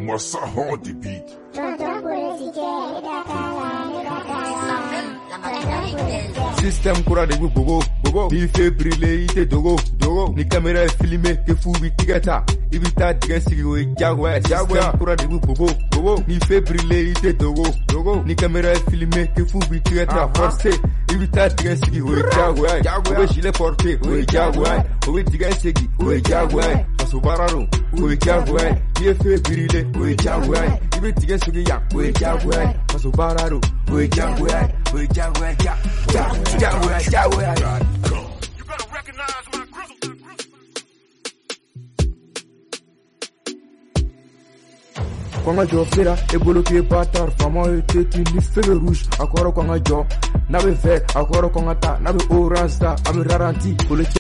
Moi ça rend des beats. Système kura de bobo bobo ni fait briller ite dogo dogo ni caméra est filmée que fou bi tigata ibita diga sigi o jagwa jagwa kura de bobo bobo ni fait briller ite dogo dogo ni caméra est filmée que fou bi tigata forcé ibita diga sigi o jagwa jagwa o gilet porté o jagwa o diga sigi o jagwa paso bararo o jagwa ni fait briller o jagwa ibita diga sigi ya o jagwa paso bararo o jagwa Jagwa. You better recognize my grizzle. Kwanga jo fera e bloqué bâtard fama e tête ni feu rouge akoro kwanga jo na be vert akoro kwanga ta na be orange ta ami raranti